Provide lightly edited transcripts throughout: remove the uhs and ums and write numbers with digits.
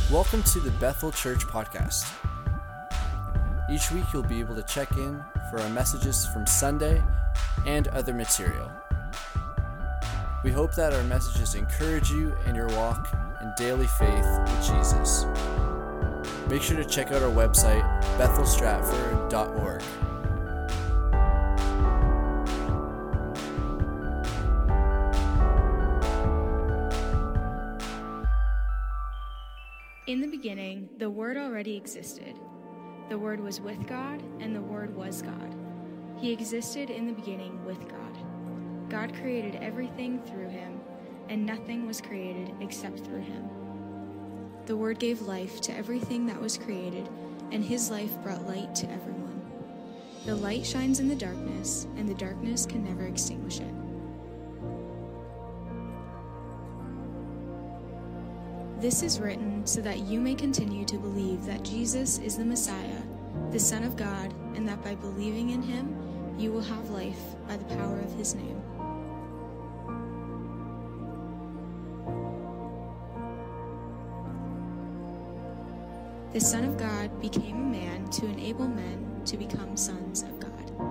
Welcome to the Bethel Church Podcast. Each week you'll be able to check in for our messages from Sunday and other material. We hope that our messages encourage you in your walk in daily faith with Jesus. Make sure to check out our website, bethelstratford.org. In the beginning, the Word already existed. The Word was with God, and the Word was God. He existed in the beginning with God. God created everything through him, and nothing was created except through him. The Word gave life to everything that was created, and his life brought light to everyone. The light shines in the darkness, and the darkness can never extinguish it. This is written so that you may continue to believe that Jesus is the Messiah, the Son of God, and that by believing in him, you will have life by the power of his name. The Son of God became a man to enable men to become sons of God.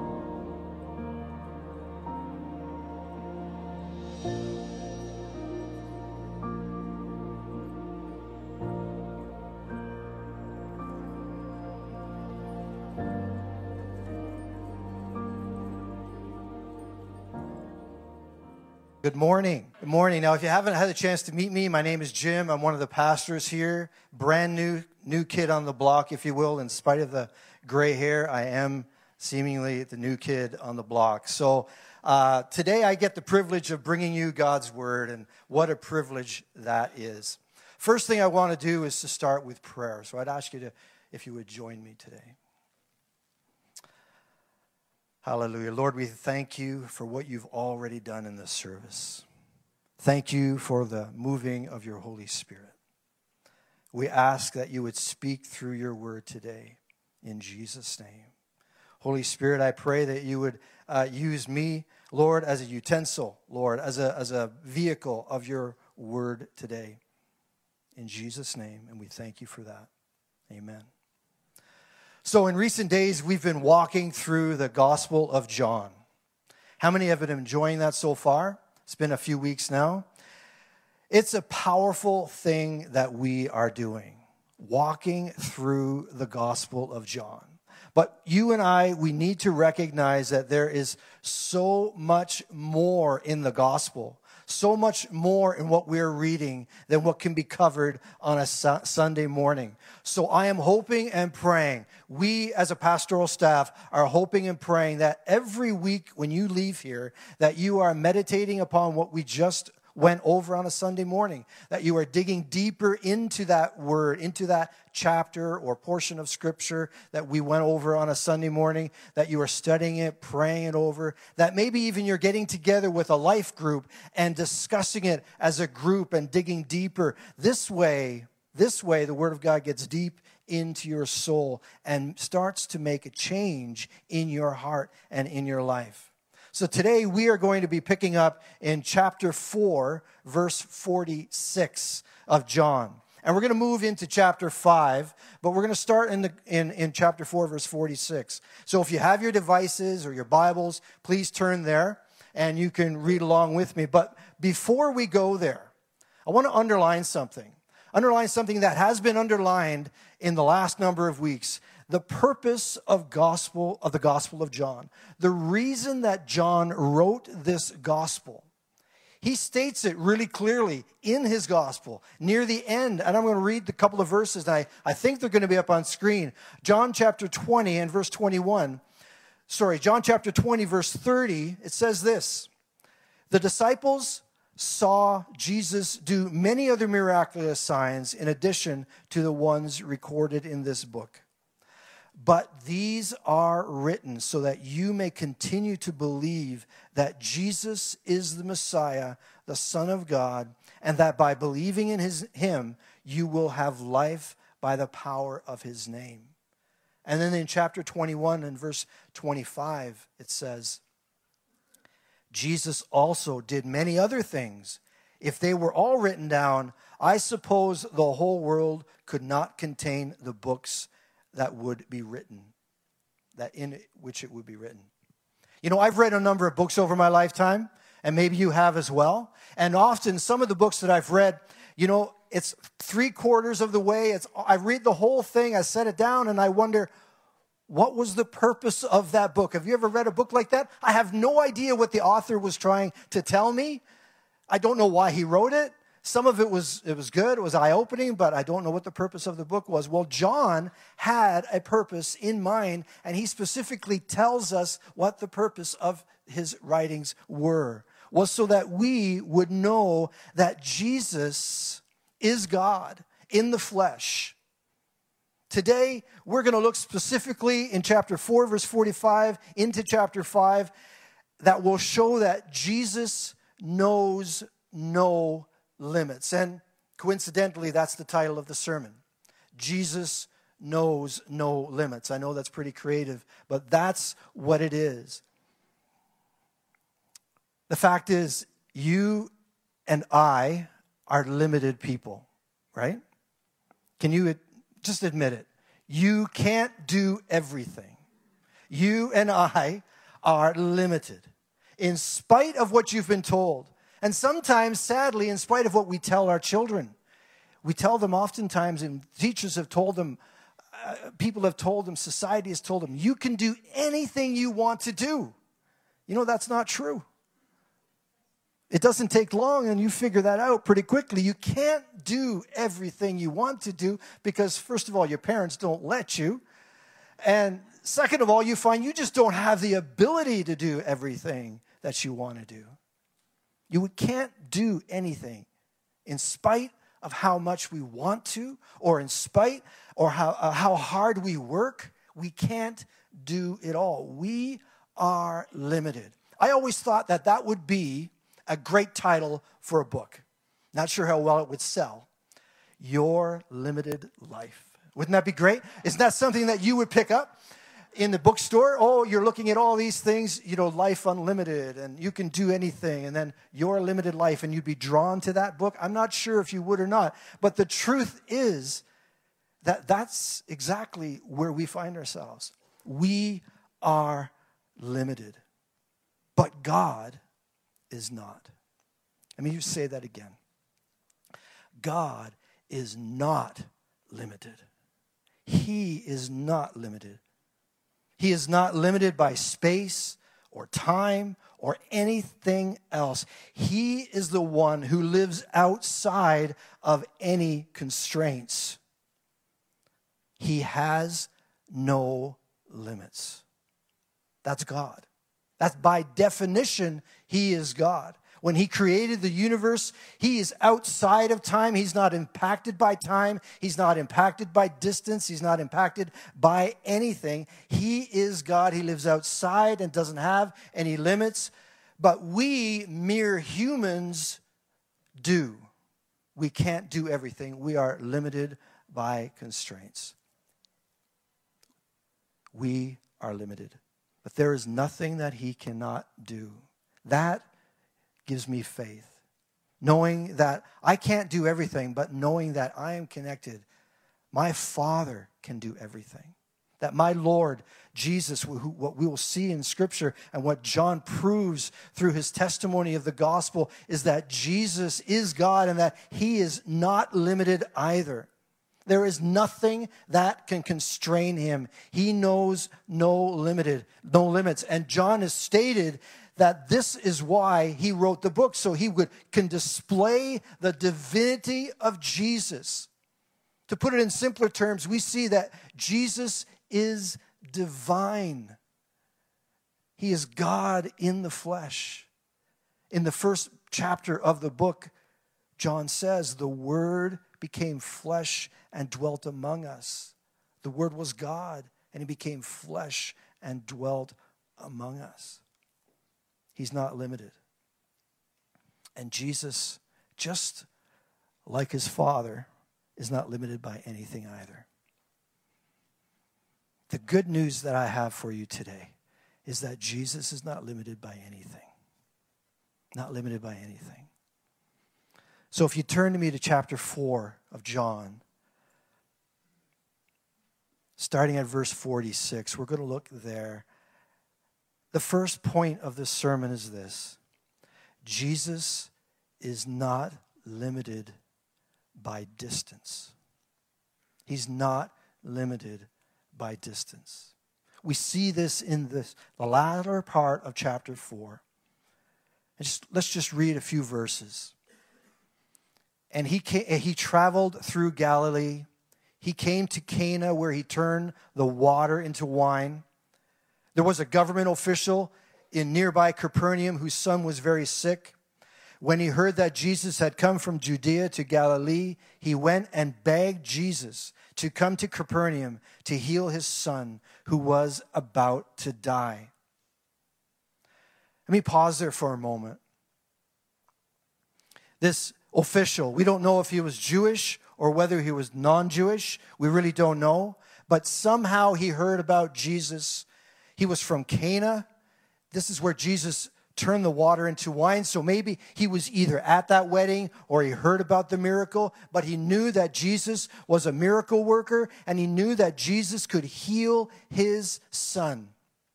Good morning. Good morning. Now, if you haven't had a chance to meet me, my name is Jim. I'm one of the pastors here. Brand new kid on the block, if you will. In spite of the gray hair, I am seemingly the new kid on the block. So today I get the privilege of bringing you God's Word, and what a privilege that is. First thing I want to do is to start with prayer. So I'd ask you if you would join me today. Hallelujah. Lord, we thank you for what you've already done in this service. Thank you for the moving of your Holy Spirit. We ask that you would speak through your word today in Jesus' name. Holy Spirit, I pray that you would use me, Lord, as a utensil, Lord, as a vehicle of your word today. In Jesus' name, and we thank you for that. Amen. So in recent days, we've been walking through the Gospel of John. How many have been enjoying that so far? It's been a few weeks now. It's a powerful thing that we are doing, walking through the Gospel of John. But you and I, we need to recognize that there is so much more in the Gospel, so much more in what we're reading than what can be covered on a Sunday morning. So I am hoping and praying, we as a pastoral staff are hoping and praying that every week when you leave here, that you are meditating upon what we just went over on a Sunday morning, that you are digging deeper into that word, into that chapter or portion of scripture that we went over on a Sunday morning, that you are studying it, praying it over, that maybe even you're getting together with a life group and discussing it as a group and digging deeper. This way, the Word of God gets deep into your soul and starts to make a change in your heart and in your life. So today we are going to be picking up in chapter 4, verse 46 of John. And we're going to move into chapter 5, but we're going to start in chapter 4, verse 46. So if you have your devices or your Bibles, please turn there and you can read along with me. But before we go there, I want to underline something that has been underlined in the last number of weeks. The purpose of the Gospel of John. The reason that John wrote this gospel. He states it really clearly in his gospel near the end. And I'm going to read a couple of verses. And I think they're going to be up on screen. John chapter 20 and verse 21. John chapter 20 verse 30. It says this. The disciples saw Jesus do many other miraculous signs in addition to the ones recorded in this book. But these are written so that you may continue to believe that Jesus is the Messiah, the Son of God, and that by believing in him, you will have life by the power of his name. And then in chapter 21 and verse 25, it says, Jesus also did many other things if they were all written down, I suppose the whole world could not contain the books that would be written, that in which it would be written. You know, I've read a number of books over my lifetime, and maybe you have as well. And often some of the books that I've read, you know, it's 3/4 of the way. I read the whole thing, I set it down, and I wonder, what was the purpose of that book? Have you ever read a book like that? I have no idea what the author was trying to tell me. I don't know why he wrote it. Some of it was good, it was eye-opening, but I don't know what the purpose of the book was. Well, John had a purpose in mind, and he specifically tells us what the purpose of his writings was so that we would know that Jesus is God in the flesh. Today, we're going to look specifically in chapter 4, verse 45, into chapter 5, that will show that Jesus knows no limits. And coincidentally, that's the title of the sermon. Jesus knows no limits. I know that's pretty creative, but that's what it is. The fact is, you and I are limited people, right? Can you just admit it? You can't do everything. You and I are limited in spite of what you've been told. And sometimes, sadly, in spite of what we tell our children. We tell them oftentimes, and teachers have told them, people have told them, society has told them, you can do anything you want to do. You know, that's not true. It doesn't take long, and you figure that out pretty quickly. You can't do everything you want to do because, first of all, your parents don't let you. And second of all, you find you just don't have the ability to do everything that you want to do. You can't do anything in spite of how much we want to, or in spite or how hard we work. We can't do it all. We are limited. I always thought that would be a great title for a book. Not sure how well it would sell. Your Limited Life. Wouldn't that be great? Isn't that something that you would pick up in the bookstore? Oh, you're looking at all these things, you know, Life Unlimited, and you can do anything, and then Your Limited Life, and you'd be drawn to that book. I'm not sure if you would or not, but the truth is that that's exactly where we find ourselves. We are limited, but God is not. Let me just say that again. God is not limited. He is not limited. He is not limited by space or time or anything else. He is the one who lives outside of any constraints. He has no limits. That's God. That's by definition, He is God. When He created the universe, He is outside of time. He's not impacted by time. He's not impacted by distance. He's not impacted by anything. He is God. He lives outside and doesn't have any limits. But we, mere humans, do. We can't do everything. We are limited by constraints. We are limited. But there is nothing that He cannot do. That gives me faith. Knowing that I can't do everything, but knowing that I am connected. My Father can do everything. That my Lord, Jesus, what we will see in Scripture and what John proves through his testimony of the gospel is that Jesus is God and that He is not limited either. There is nothing that can constrain Him. He knows no limits. And John has stated that this is why he wrote the book, so he can display the divinity of Jesus. To put it in simpler terms, we see that Jesus is divine. He is God in the flesh. In the first chapter of the book, John says, the Word became flesh and dwelt among us. The Word was God, and He became flesh and dwelt among us. He's not limited. And Jesus, just like His Father, is not limited by anything either. The good news that I have for you today is that Jesus is not limited by anything. Not limited by anything. So if you turn to me to chapter 4 of John, starting at verse 46, we're going to look there. The first point of this sermon is this: Jesus is not limited by distance. He's not limited by distance. We see this in the latter part of chapter 4. And let's just read a few verses. And he traveled through Galilee. He came to Cana, where he turned the water into wine. There was a government official in nearby Capernaum whose son was very sick. When he heard that Jesus had come from Judea to Galilee, he went and begged Jesus to come to Capernaum to heal his son, who was about to die. Let me pause there for a moment. This official, we don't know if he was Jewish or whether he was non-Jewish. We really don't know. But somehow he heard about Jesus. He was from Cana. This is where Jesus turned the water into wine. So maybe he was either at that wedding or he heard about the miracle, but he knew that Jesus was a miracle worker, and he knew that Jesus could heal his son.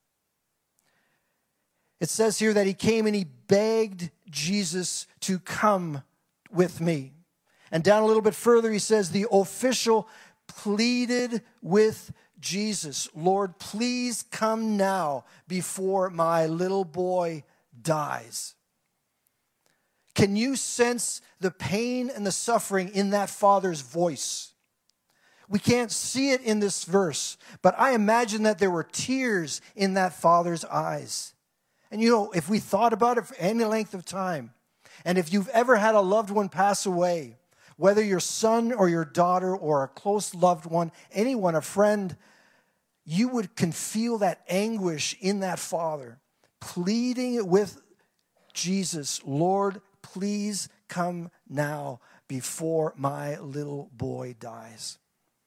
It says here that he came and he begged Jesus to come with me. And down a little bit further, he says the official pleaded with Jesus, Lord, please come now before my little boy dies. Can you sense the pain and the suffering in that father's voice? We can't see it in this verse, but I imagine that there were tears in that father's eyes. And you know, if we thought about it for any length of time, and if you've ever had a loved one pass away, whether your son or your daughter or a close loved one, anyone, a friend, you can feel that anguish in that father, pleading with Jesus, Lord, please come now before my little boy dies.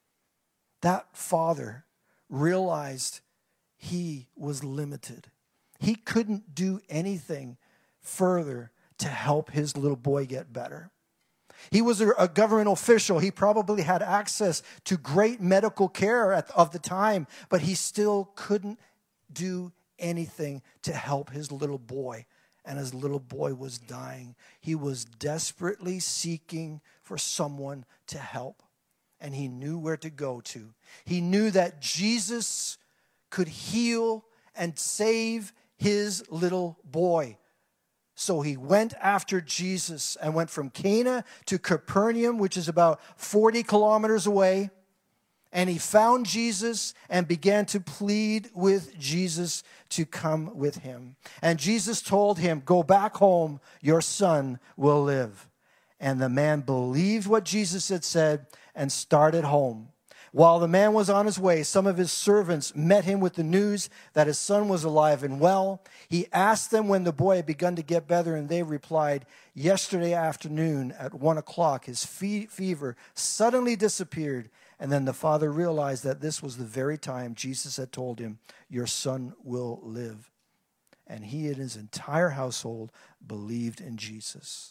That father realized he was limited. He couldn't do anything further to help his little boy get better. He was a government official. He probably had access to great medical care of the time, but he still couldn't do anything to help his little boy. And his little boy was dying. He was desperately seeking for someone to help. And he knew where to go to. He knew that Jesus could heal and save his little boy. So he went after Jesus and went from Cana to Capernaum, which is about 40 kilometers away. And he found Jesus and began to plead with Jesus to come with him. And Jesus told him, go back home, your son will live. And the man believed what Jesus had said and started home. While the man was on his way, some of his servants met him with the news that his son was alive and well. He asked them when the boy had begun to get better, and they replied, yesterday afternoon at 1 o'clock, his fever suddenly disappeared. And then the father realized that this was the very time Jesus had told him, your son will live. And he and his entire household believed in Jesus.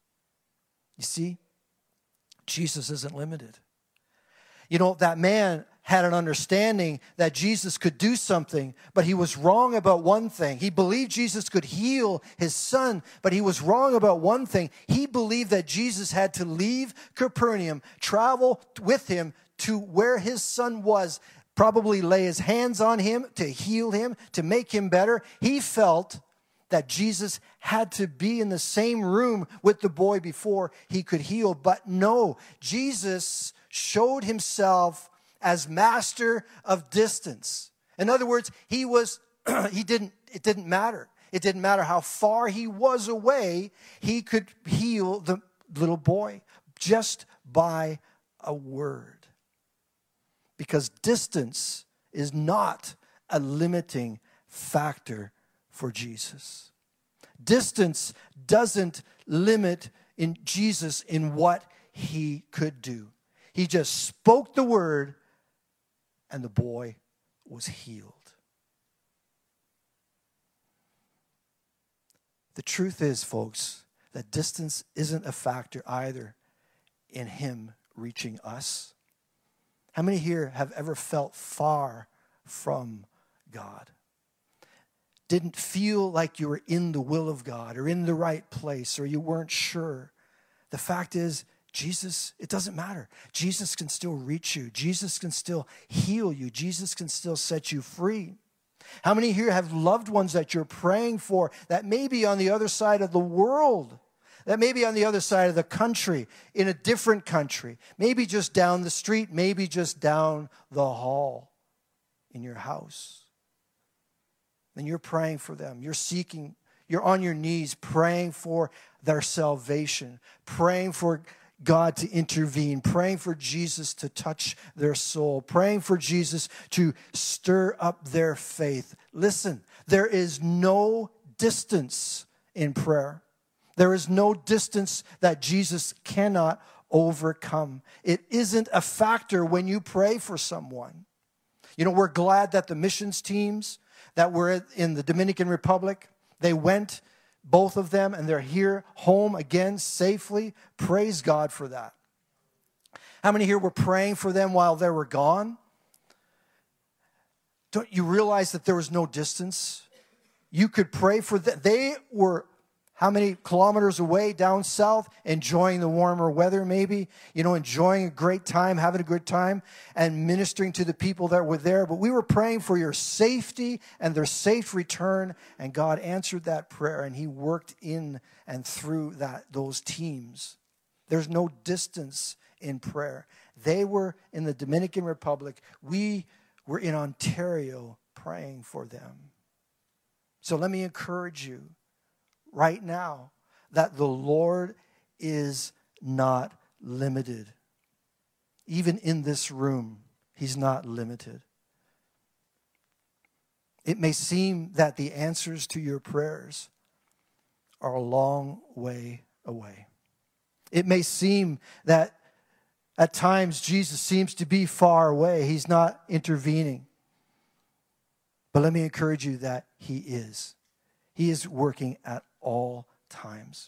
You see, Jesus isn't limited. You know, that man had an understanding that Jesus could do something, but he was wrong about one thing. He believed Jesus could heal his son, but he was wrong about one thing. He believed that Jesus had to leave Capernaum, travel with him to where his son was, probably lay his hands on him to heal him, to make him better. He felt that Jesus had to be in the same room with the boy before he could heal. But no, Jesus showed himself as master of distance. In other words, it didn't matter. It didn't matter how far he was away, he could heal the little boy just by a word. Because distance is not a limiting factor for Jesus. Distance doesn't limit in Jesus in what he could do. He just spoke the word, and the boy was healed. The truth is, folks, that distance isn't a factor either in him reaching us? How many here have ever felt far from God? Didn't feel like you were in the will of God or in the right place, or you weren't sure? The fact is, Jesus, it doesn't matter. Jesus can still reach you. Jesus can still heal you. Jesus can still set you free. How many here have loved ones that you're praying for that may be on the other side of the world, that may be on the other side of the country, in a different country, maybe just down the street, maybe just down the hall in your house? And you're praying for them. You're on your knees praying for their salvation, praying for God to intervene, praying for Jesus to touch their soul, praying for Jesus to stir up their faith. Listen, there is no distance in prayer. There is no distance that Jesus cannot overcome. It isn't a factor when you pray for someone. You know, we're glad that the missions teams that were in the Dominican Republic, they went, both of them, and they're here home again safely. Praise God for that. How many here were praying for them while they were gone? Don't you realize that there was no distance? You could pray for them. They were how many kilometers away down south, enjoying the warmer weather maybe, enjoying a great time, having a good time, and ministering to the people that were there. But we were praying for your safety and their safe return, and God answered that prayer, and he worked in and through those teams. There's no distance in prayer. They were in the Dominican Republic. We were in Ontario praying for them. So let me encourage you right now that the Lord is not limited. Even in this room, he's not limited. It may seem that the answers to your prayers are a long way away. It may seem that at times Jesus seems to be far away. He's not intervening. But let me encourage you that he is. He is working at all times.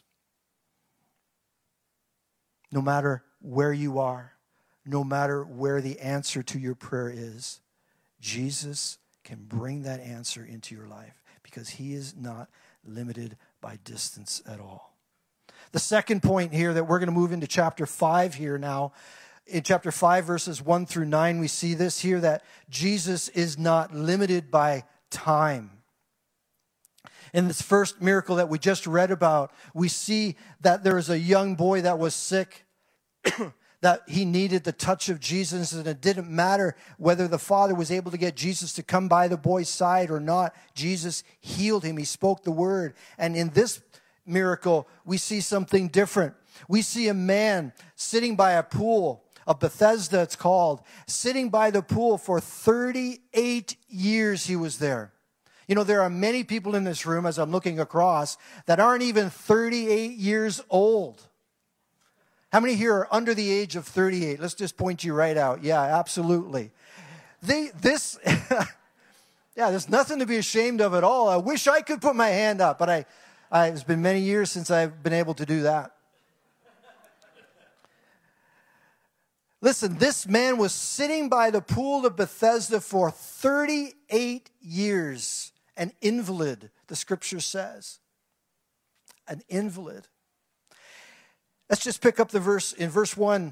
No matter where you are, no matter where the answer to your prayer is, Jesus can bring that answer into your life because he is not limited by distance at all. The second point here that we're going to move into chapter 5 here now. In chapter 5, verses 1 through 9, we see this here, that Jesus is not limited by time. In this first miracle that we just read about, we see that there is a young boy that was sick, that he needed the touch of Jesus, and it didn't matter whether the father was able to get Jesus to come by the boy's side or not. Jesus healed him. He spoke the word. And in this miracle, we see something different. We see a man sitting by a pool of Bethesda, it's called, sitting by the pool for 38 years he was there. There are many people in this room, as I'm looking across, that aren't even 38 years old. How many here are under the age of 38? Let's just point you right out. Yeah, absolutely. There's nothing to be ashamed of at all. I wish I could put my hand up, but it's been many years since I've been able to do that. Listen, this man was sitting by the pool of Bethesda for 38 years. An invalid, the scripture says. An invalid. Let's just pick up the verse in verse 1.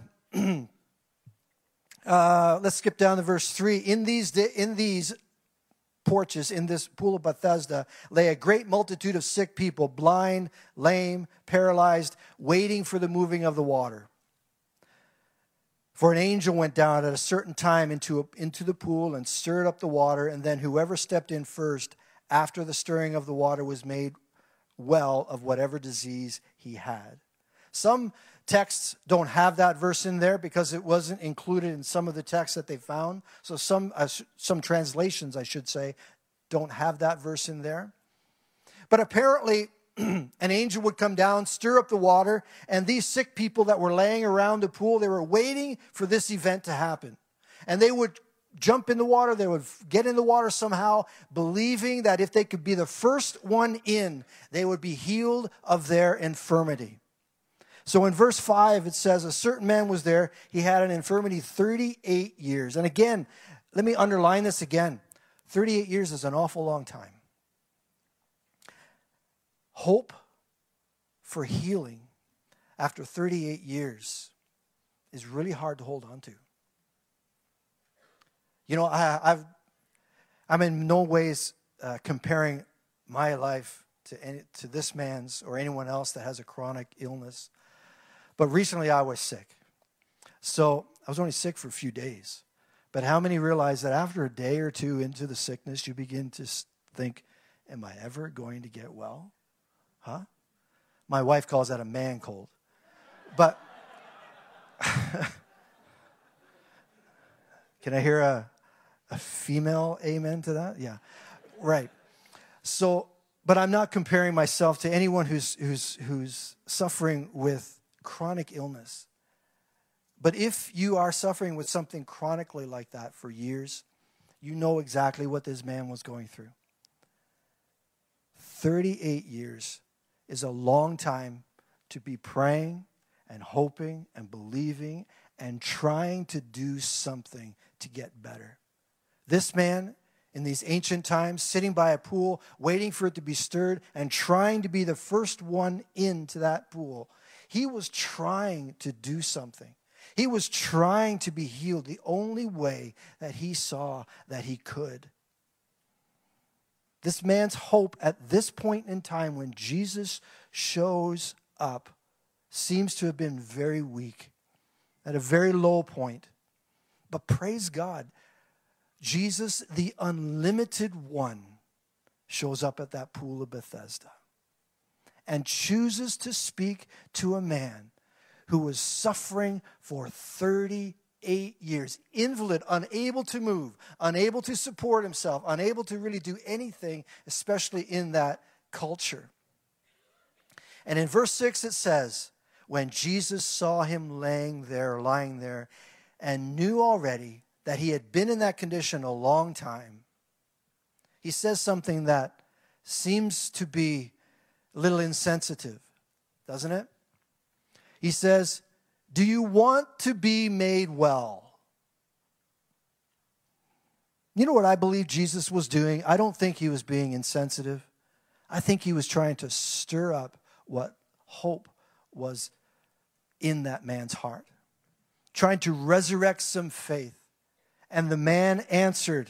Let's skip down to verse 3. In these porches, in this pool of Bethesda, lay a great multitude of sick people, blind, lame, paralyzed, waiting for the moving of the water. For an angel went down at a certain time into the pool and stirred up the water, and then whoever stepped in first after the stirring of the water was made well of whatever disease he had. Some texts don't have that verse in there because it wasn't included in some of the texts that they found. So some translations, I should say, don't have that verse in there. But apparently, an angel would come down, stir up the water, and these sick people that were laying around the pool, they were waiting for this event to happen. And they would jump in the water. They would get in the water somehow, believing that if they could be the first one in, they would be healed of their infirmity. So in verse 5, it says, a certain man was there. He had an infirmity 38 years. And again, let me underline this again. 38 years is an awful long time. Hope for healing after 38 years is really hard to hold on to. You know, I'm in no ways comparing my life to this man's or anyone else that has a chronic illness. But recently I was sick. So I was only sick for a few days. But how many realize that after a day or two into the sickness, you begin to think, am I ever going to get well? Huh? My wife calls that a man cold. But can I hear a female amen to that? Yeah, right. So, but I'm not comparing myself to anyone who's suffering with chronic illness. But if you are suffering with something chronically like that for years, you know exactly what this man was going through. 38 years is a long time to be praying and hoping and believing and trying to do something to get better. This man, in these ancient times, sitting by a pool, waiting for it to be stirred and trying to be the first one into that pool, he was trying to do something. He was trying to be healed the only way that he saw that he could. This man's hope at this point in time when Jesus shows up seems to have been very weak, at a very low point. But praise God, Jesus, the unlimited one, shows up at that pool of Bethesda and chooses to speak to a man who was suffering for 38 years, invalid, unable to move, unable to support himself, unable to really do anything, especially in that culture. And in verse 6 it says, when Jesus saw him lying there, and knew already that he had been in that condition a long time, he says something that seems to be a little insensitive, doesn't it? He says, do you want to be made well? You know what I believe Jesus was doing? I don't think he was being insensitive. I think he was trying to stir up what hope was in that man's heart, trying to resurrect some faith. And the man answered,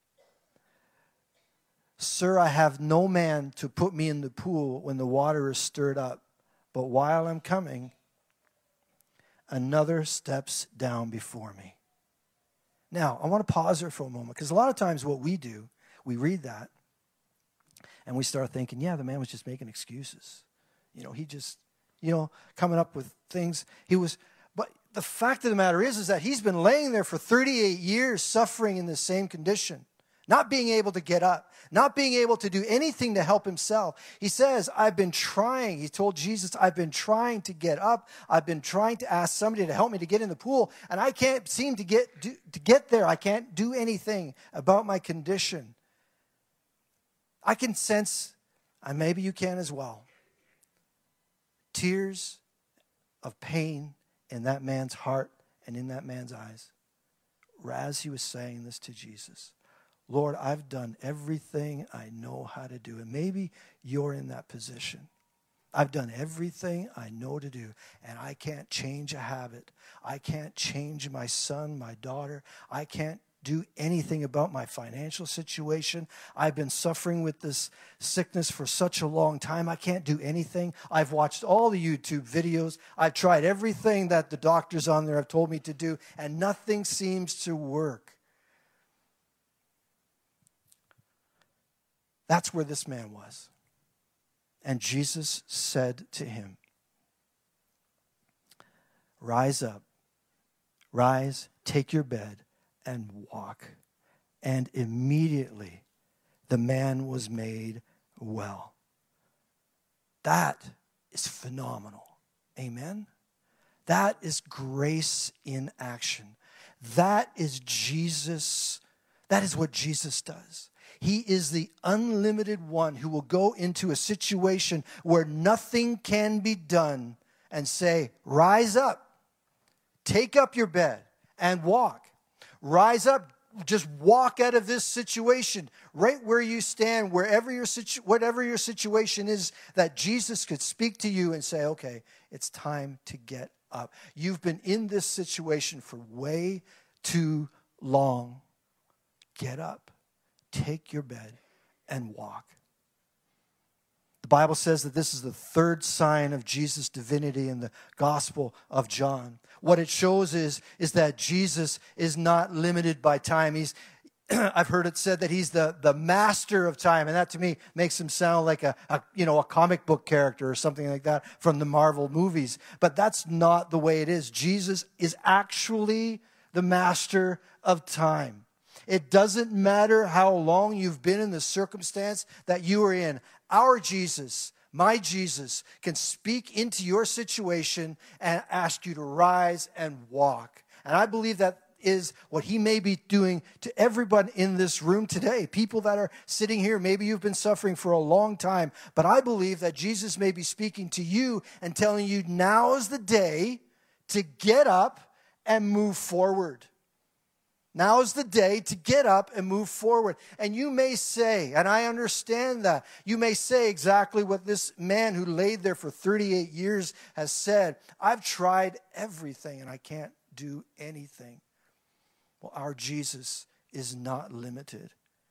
Sir, I have no man to put me in the pool when the water is stirred up. But while I'm coming, another steps down before me. Now, I want to pause there for a moment, because a lot of times what we do, we read that, and we start thinking, yeah, the man was just making excuses. You know, he just, coming up with things. But the fact of the matter is that he's been laying there for 38 years suffering in the same condition, not being able to get up, not being able to do anything to help himself. He says, I've been trying. He told Jesus, I've been trying to get up. I've been trying to ask somebody to help me to get in the pool, and I can't seem to get there. I can't do anything about my condition. I can sense, and maybe you can as well, tears of pain in that man's heart and in that man's eyes. As he was saying this to Jesus, Lord, I've done everything I know how to do. And maybe you're in that position. I've done everything I know to do, and I can't change a habit. I can't change my son, my daughter. I can't do anything about my financial situation. I've been suffering with this sickness for such a long time. I can't do anything. I've watched all the YouTube videos. I've tried everything that the doctors on there have told me to do, and nothing seems to work. That's where this man was. And Jesus said to him, rise up, rise, take your bed, and walk. And immediately the man was made well. That is phenomenal. Amen? That is grace in action. That is Jesus. That is what Jesus does. He is the unlimited one who will go into a situation where nothing can be done and say, rise up, take up your bed and walk. Rise up, just walk out of this situation right where you stand, whatever your situation is, that Jesus could speak to you and say, okay, it's time to get up. You've been in this situation for way too long. Get up, take your bed, and walk. The Bible says that this is the third sign of Jesus' divinity in the Gospel of John. What it shows is that Jesus is not limited by time. I've heard it said that he's the master of time, and that to me makes him sound like a comic book character or something like that from the Marvel movies. But that's not the way it is. Jesus is actually the master of time. It doesn't matter how long you've been in the circumstance that you are in. Our Jesus, my Jesus, can speak into your situation and ask you to rise and walk. And I believe that is what he may be doing to everyone in this room today. People that are sitting here, maybe you've been suffering for a long time, but I believe that Jesus may be speaking to you and telling you now is the day to get up and move forward. Now is the day to get up and move forward. And you may say, and I understand that, you may say exactly what this man who laid there for 38 years has said. I've tried everything and I can't do anything. Well, our Jesus is not limited.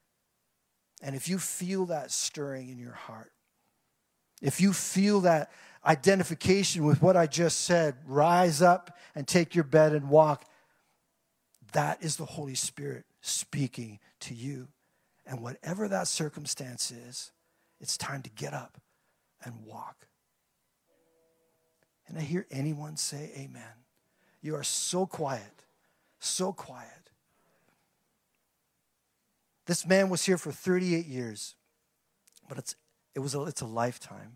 And if you feel that stirring in your heart, if you feel that identification with what I just said, rise up and take your bed and walk, that is the Holy Spirit speaking to you. And whatever that circumstance is, it's time to get up and walk. And I hear anyone say amen. You are so quiet, so quiet. This man was here for 38 years, but it's a lifetime.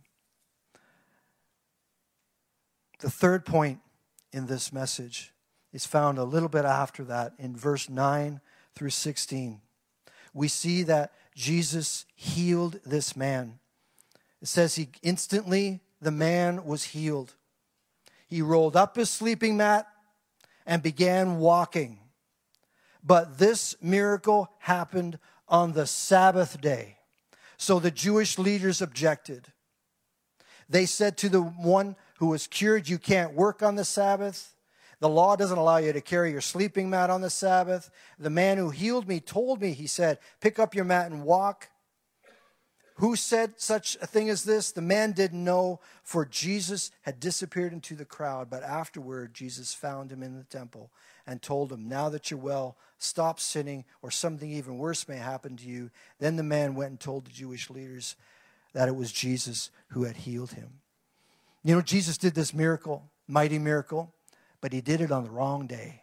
The third point in this message is found a little bit after that in verse 9 through 16. We see that Jesus healed this man. It says instantly the man was healed. He rolled up his sleeping mat and began walking. But this miracle happened on the Sabbath day. So the Jewish leaders objected. They said to the one who was cured, you can't work on the Sabbath. The law doesn't allow you to carry your sleeping mat on the Sabbath. The man who healed me told me, he said, pick up your mat and walk. Who said such a thing as this? The man didn't know, for Jesus had disappeared into the crowd. But afterward, Jesus found him in the temple and told him, now that you're well, stop sinning, or something even worse may happen to you. Then the man went and told the Jewish leaders that it was Jesus who had healed him. You know, Jesus did this miracle, mighty miracle, but he did it on the wrong day.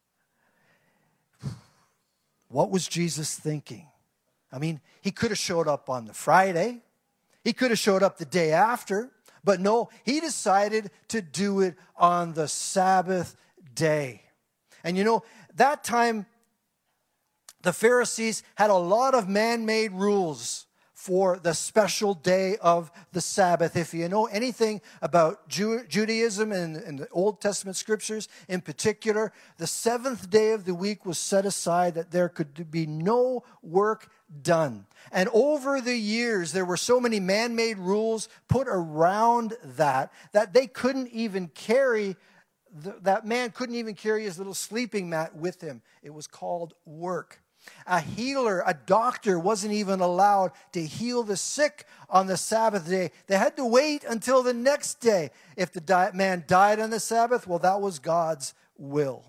What was Jesus thinking? I mean, he could have showed up on the Friday. He could have showed up the day after. But no, he decided to do it on the Sabbath day. And you know, that time, the Pharisees had a lot of man-made rules for the special day of the Sabbath. If you know anything about Judaism and the Old Testament scriptures in particular, the seventh day of the week was set aside that there could be no work done. And over the years, there were so many man-made rules put around that they couldn't even carry, that man couldn't even carry his little sleeping mat with him. It was called work. A healer, a doctor wasn't even allowed to heal the sick on the Sabbath day. They had to wait until the next day. If the man died on the Sabbath, well, that was God's will.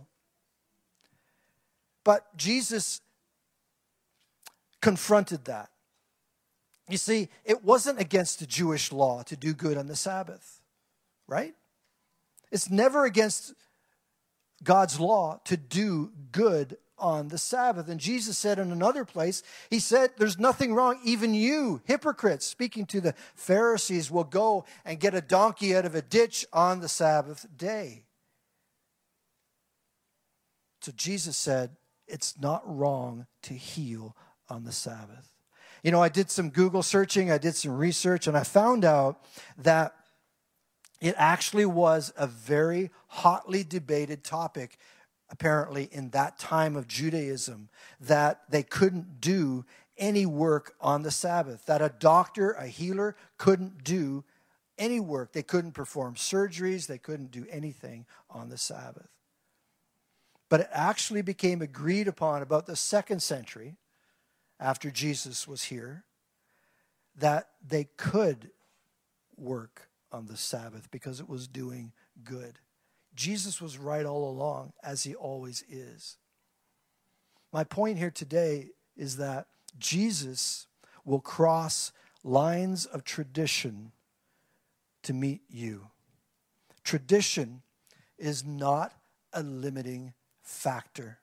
But Jesus confronted that. You see, it wasn't against the Jewish law to do good on the Sabbath, right? It's never against God's law to do good on the Sabbath. And Jesus said in another place, he said, there's nothing wrong. Even you, hypocrites, speaking to the Pharisees, will go and get a donkey out of a ditch on the Sabbath day. So Jesus said, it's not wrong to heal on the Sabbath. You know, I did some Google searching, I did some research, and I found out that it actually was a very hotly debated topic, apparently, in that time of Judaism, that they couldn't do any work on the Sabbath, that a doctor, a healer, couldn't do any work. They couldn't perform surgeries, they couldn't do anything on the Sabbath. But it actually became agreed upon about the 2nd century, after Jesus was here, that they could work on the Sabbath because it was doing good. Jesus was right all along, as he always is. My point here today is that Jesus will cross lines of tradition to meet you. Tradition is not a limiting factor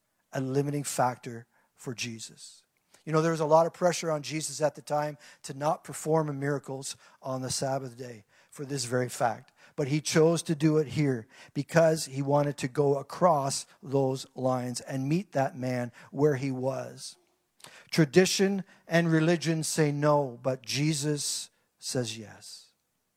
for Jesus. You know, there was a lot of pressure on Jesus at the time to not perform miracles on the Sabbath day for this very fact. But he chose to do it here because he wanted to go across those lines and meet that man where he was. Tradition and religion say no, but Jesus says yes.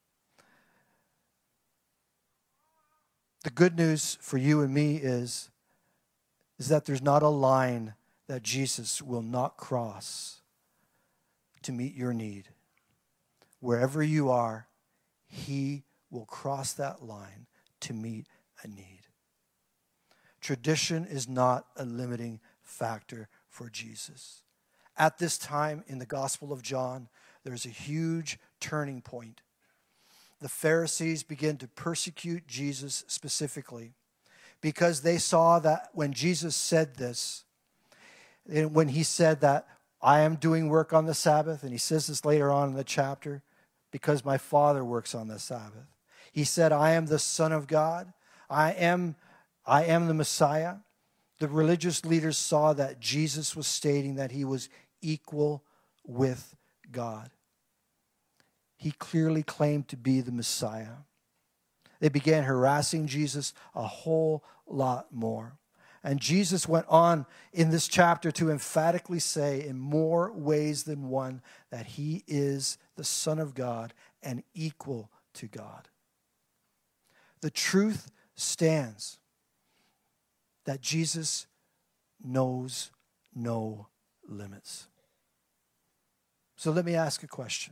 The good news for you and me is that there's not a line that Jesus will not cross to meet your need. Wherever you are, he will cross that line to meet a need. Tradition is not a limiting factor for Jesus. At this time in the Gospel of John, there's a huge turning point. The Pharisees begin to persecute Jesus specifically because they saw that when Jesus said this, when he said that I am doing work on the Sabbath, and he says this later on in the chapter, because my Father works on the Sabbath. He said, I am the Son of God. I am the Messiah. The religious leaders saw that Jesus was stating that he was equal with God. He clearly claimed to be the Messiah. They began harassing Jesus a whole lot more. And Jesus went on in this chapter to emphatically say in more ways than one that he is the Son of God and equal to God. The truth stands that Jesus knows no limits. So let me ask a question.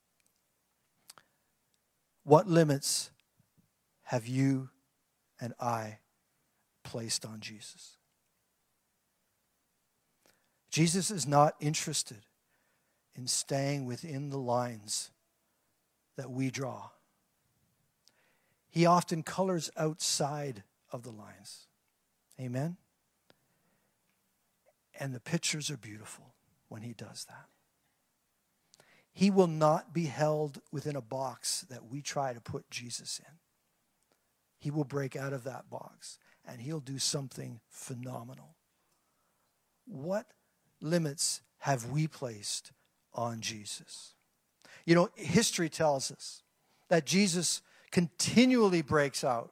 What limits have you and I placed on Jesus? Jesus is not interested in staying within the lines that we draw. He often colors outside of the lines. Amen? And the pictures are beautiful when he does that. He will not be held within a box that we try to put Jesus in. He will break out of that box and he'll do something phenomenal. What limits have we placed on Jesus? You know, history tells us that Jesus continually breaks out.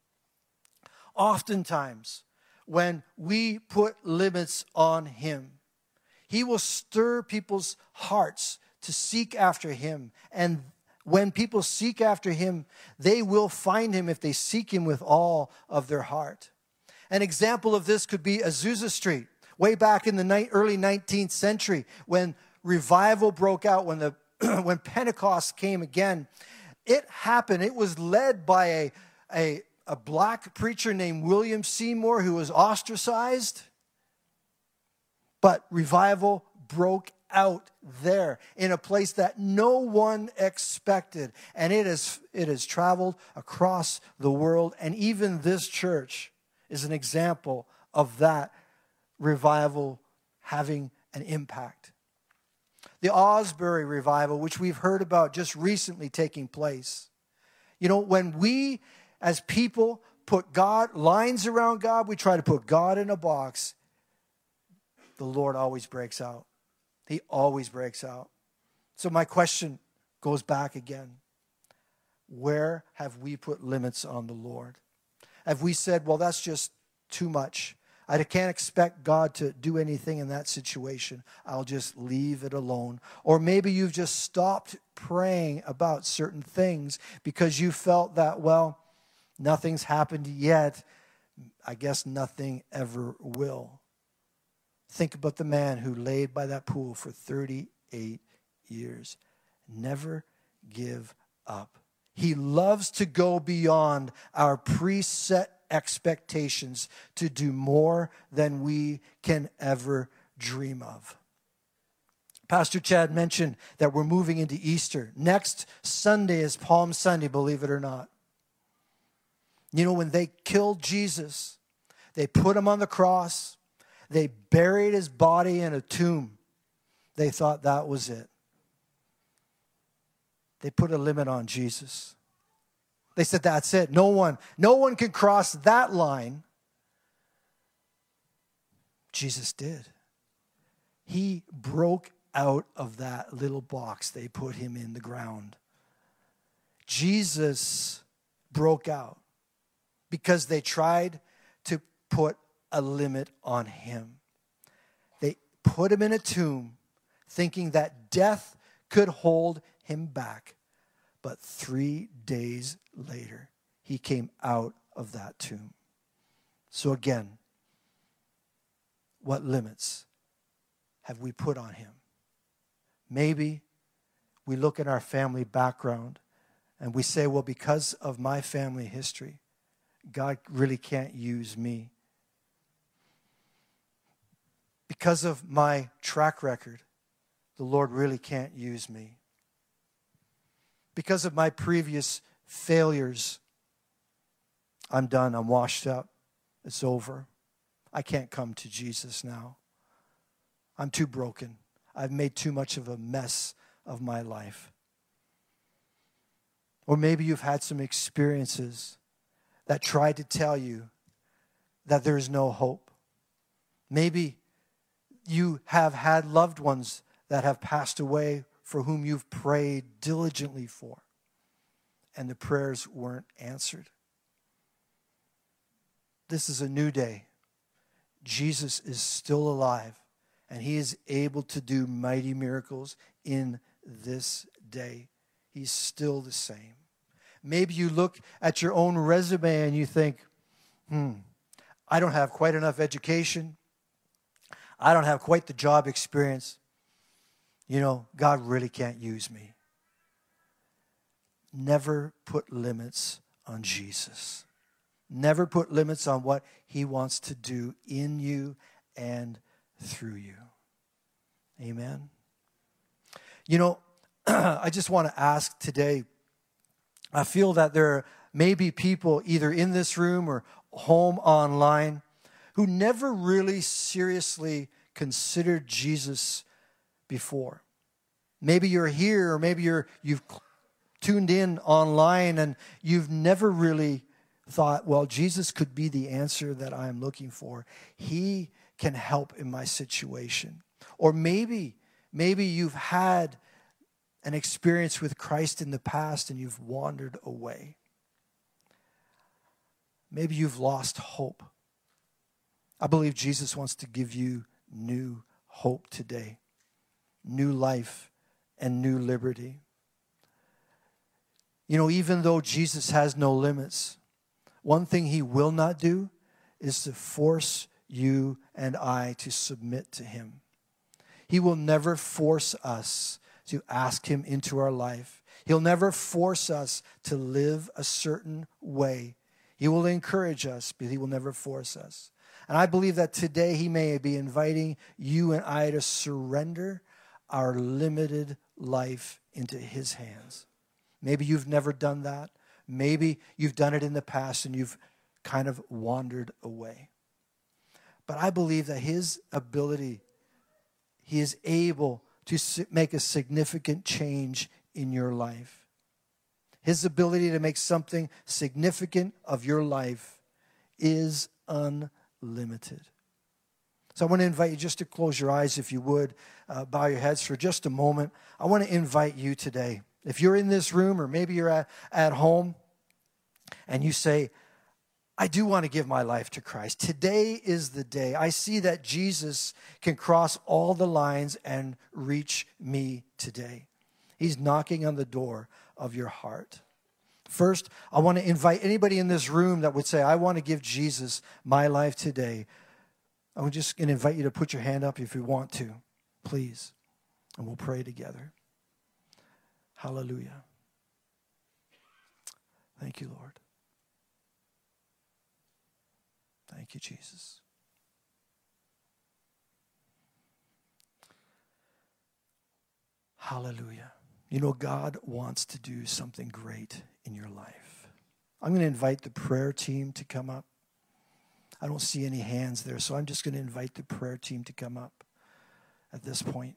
Oftentimes, when we put limits on him, he will stir people's hearts to seek after him. And when people seek after him, they will find him if they seek him with all of their heart. An example of this could be Azusa Street, way back in the early 19th century, when revival broke out, when Pentecost came again. It happened. It was led by a black preacher named William Seymour who was ostracized. But revival broke out there in a place that no one expected. And it has traveled across the world. And even this church is an example of that revival having an impact. The Osbury revival, which we've heard about just recently taking place. You know, when we as people put lines around God, we try to put God in a box, the Lord always breaks out. He always breaks out. So my question goes back again. Where have we put limits on the Lord? Have we said, well, that's just too much. I can't expect God to do anything in that situation. I'll just leave it alone. Or maybe you've just stopped praying about certain things because you felt that, well, nothing's happened yet. I guess nothing ever will. Think about the man who laid by that pool for 38 years. Never give up. He loves to go beyond our preset expectations to do more than we can ever dream of. Pastor Chad mentioned that we're moving into Easter. Next Sunday is Palm Sunday, believe it or not. You know, when they killed Jesus, they put him on the cross, they buried his body in a tomb. They thought that was it. They put a limit on Jesus. They said, that's it. No one can cross that line. Jesus did. He broke out of that little box they put him in the ground. Jesus broke out because they tried to put a limit on him. They put him in a tomb thinking that death could hold him back. But 3 days later, he came out of that tomb. So again, what limits have we put on him? Maybe we look at our family background and we say, well, because of my family history, God really can't use me. Because of my track record, the Lord really can't use me. Because of my previous failures, I'm done. I'm washed up. It's over. I can't come to Jesus now. I'm too broken. I've made too much of a mess of my life. Or maybe you've had some experiences that tried to tell you that there is no hope. Maybe you have had loved ones that have passed away for whom you've prayed diligently for, and the prayers weren't answered. This is a new day. Jesus is still alive, and he is able to do mighty miracles in this day. He's still the same. Maybe you look at your own resume and you think, I don't have quite enough education. I don't have quite the job experience. You know, God really can't use me. Never put limits on Jesus. Never put limits on what he wants to do in you and through you. Amen. You know, I just want to ask today, I feel that there may be people either in this room or home online who never really seriously considered Jesus before. Maybe you're here, or maybe you've tuned in online and you've never really thought, well, Jesus could be the answer that I'm looking for. He can help in my situation. Or maybe you've had an experience with Christ in the past and you've wandered away. Maybe you've lost hope. I believe Jesus wants to give you new hope today, new life, and new liberty. You know, even though Jesus has no limits, one thing he will not do is to force you and I to submit to him. He will never force us to ask him into our life. He'll never force us to live a certain way. He will encourage us, but he will never force us. And I believe that today he may be inviting you and I to surrender our limited life into his hands. Maybe you've never done that. Maybe you've done it in the past and you've kind of wandered away. But I believe that his ability, he is able to make a significant change in your life. His ability to make something significant of your life is unlimited. So I want to invite you just to close your eyes, if you would, bow your heads for just a moment. I want to invite you today. If you're in this room or maybe you're at home and you say, I do want to give my life to Christ. Today is the day. I see that Jesus can cross all the lines and reach me today. He's knocking on the door of your heart. First, I want to invite anybody in this room that would say, I want to give Jesus my life today. I'm just going to invite you to put your hand up if you want to, please. And we'll pray together. Hallelujah. Thank you, Lord. Thank you, Jesus. Hallelujah. You know, God wants to do something great in your life. I'm going to invite the prayer team to come up. I don't see any hands there, so I'm just going to invite the prayer team to come up at this point.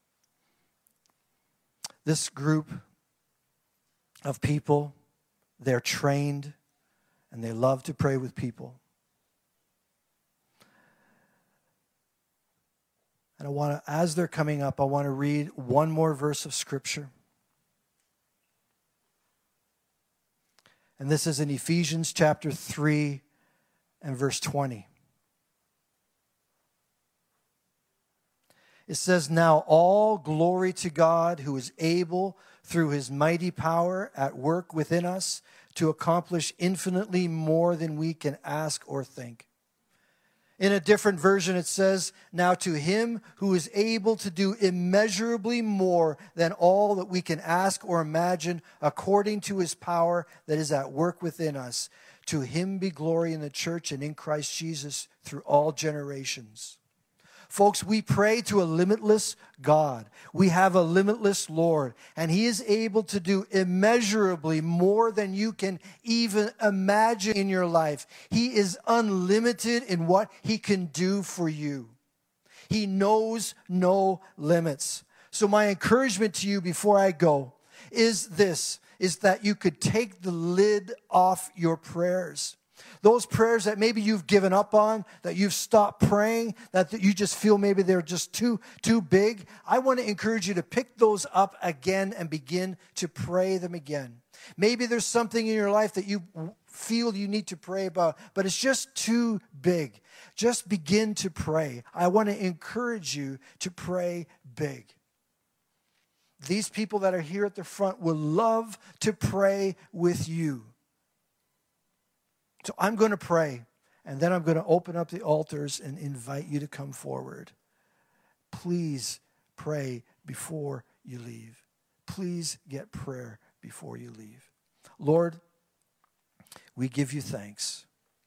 This group of people, they're trained and they love to pray with people. And as they're coming up, I want to read one more verse of Scripture. And this is in Ephesians chapter 3 and verse 20. It says, now all glory to God who is able through his mighty power at work within us to accomplish infinitely more than we can ask or think. In a different version, it says, now to him who is able to do immeasurably more than all that we can ask or imagine according to his power that is at work within us. To him be glory in the church and in Christ Jesus through all generations. Folks, we pray to a limitless God. We have a limitless Lord, and he is able to do immeasurably more than you can even imagine in your life. He is unlimited in what he can do for you. He knows no limits. So my encouragement to you before I go is that you could take the lid off your prayers. Those prayers that maybe you've given up on, that you've stopped praying, that you just feel maybe they're just too big. I want to encourage you to pick those up again and begin to pray them again. Maybe there's something in your life that you feel you need to pray about, but it's just too big. Just begin to pray. I want to encourage you to pray big. These people that are here at the front will love to pray with you. So I'm going to pray, and then I'm going to open up the altars and invite you to come forward. Please pray before you leave. Please get prayer before you leave. Lord, we give you thanks.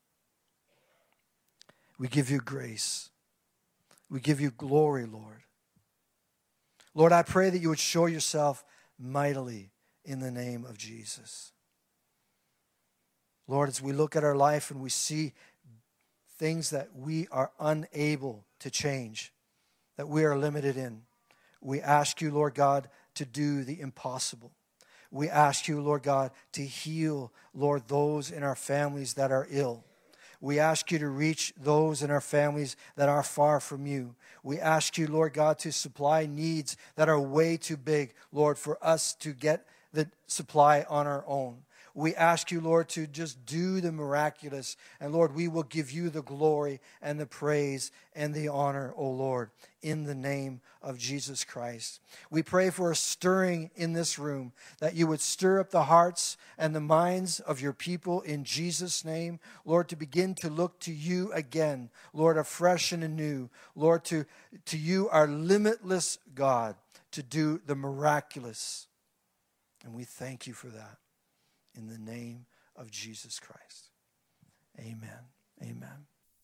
We give you grace. We give you glory, Lord. Lord, I pray that you would show yourself mightily in the name of Jesus. Lord, as we look at our life and we see things that we are unable to change, that we are limited in, we ask you, Lord God, to do the impossible. We ask you, Lord God, to heal, Lord, those in our families that are ill. We ask you to reach those in our families that are far from you. We ask you, Lord God, to supply needs that are way too big, Lord, for us to get the supply on our own. We ask you, Lord, to just do the miraculous. And Lord, we will give you the glory and the praise and the honor, O Lord, in the name of Jesus Christ. We pray for a stirring in this room, that you would stir up the hearts and the minds of your people in Jesus' name. Lord, to begin to look to you again, Lord, afresh and anew. Lord, to you, our limitless God, to do the miraculous. And we thank you for that. In the name of Jesus Christ. Amen. Amen.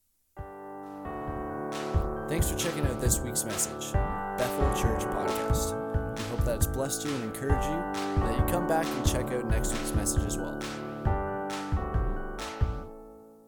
Thanks for checking out this week's message, Bethel Church Podcast. We hope that it's blessed you and encouraged you, and that you come back and check out next week's message as well.